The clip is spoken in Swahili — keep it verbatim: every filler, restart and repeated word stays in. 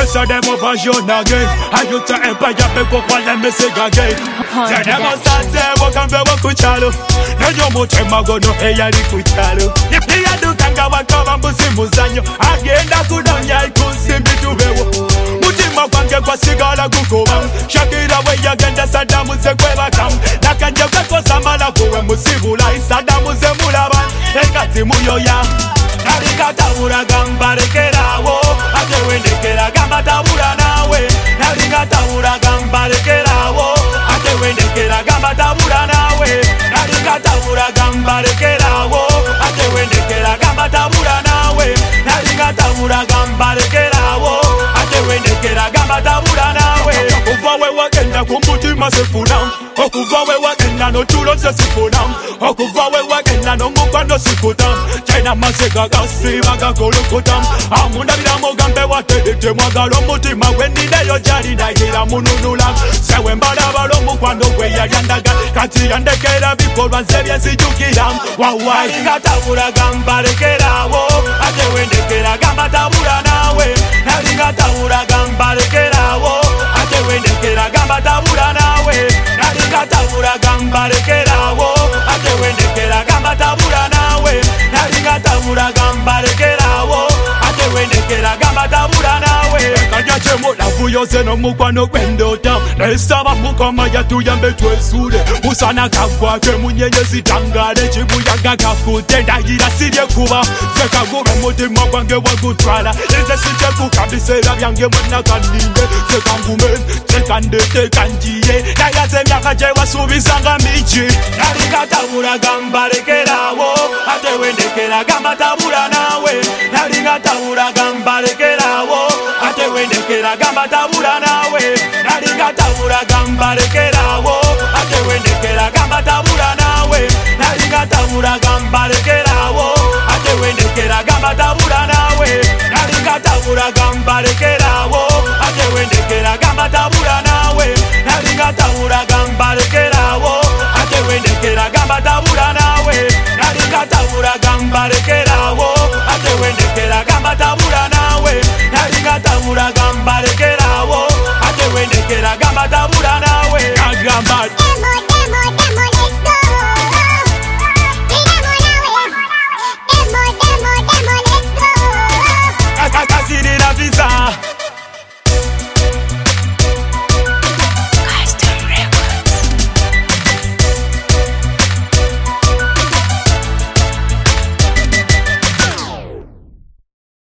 saw them over John again. I used to empire pick up while them missing again. They never start there, walk and be walk with Chalo. No yo mucho mago no ella ni kuchalo. Ella do kanga wakaba mbusi muzanyo. Agenda kudonya ikusimbi tubewo. Mutima kwange kwa sigala kukoba. Shakira we agenda Sadamu se kweba kam. Nakanje kwa samala kuwe musibula. Sadamu se mulaba. Ekati muyoya. Narika tabura gamba rekerawo. Ate wende kera gamba tabura nawe. Narika tabura gamba rekerawo. Ate wende kera gamba tabura nawe. Narika tabura gamba rekerawo. Ate wende kera gamba tabura nawe. Narika tabura gamba rekerawo. Ate wende kera gamba tabura nawe. Okuva we wagenda kumbutima sefuna. Okuva we wagenda no chulo se sifuna. Okuva we wagenda no mukwano sikuta. China maseka gasi baga kolukuta. Amunda bidamo gambe watedete mwagalo mutima wendideyo jari nagira mununula. Sewe mbala balo mukwano we yayandaga. Kati yandekera bikolwa nzebye sijukira. Wawai ngatabura gamba rekerawo. Ate wendekera gamba tabura nawe. Naringa tabura gamba rekerawo. Ate wendekera gamba tabura nawe. Naringa tabura gamba rekerawo. Ate wendekera gamba tabura nawe. Naringa tabura gamba rekerawo. Ate wendekera gamba tabura nawe. Kanya chemo lavu yose no mukwano kwendota. Nesaba mukama yatuyambe twesule. Musana kagwa ke munyenye zitangale. Chibuyaga kakute ndagira sirye kuba. Zeka gube mutima gwange wagutwala. Eze sije kukabisera byange mwana kaninge. Zeka ngume, zeka ndete kanjiye. Naya zemyaka jewa subisanga michi. Narika tabura gamba rekerawo. Ate wendekera gamba tabura nawe. Narika tabura gamba rekerawo. Ate wendekera gamba tabura nawe. Narika tabura gamba rekerawo. Ate wendekera gamba tabura nawe. Narika tabura gamba rekerawo. Ate wendekera gamba tabura nawe. Narika tabura gamba rekerawo. Ate wendekera gamba tabura nawe. Narika tabura gamba rekerawo. Ate wendekera gamba tabura nawe. Narika tabura gamba rekerawo. Ate wendekera gamba tabura nawe. Narika tabura gamba rekerawo. Ate wendekera gamba tabura nawe. Agamba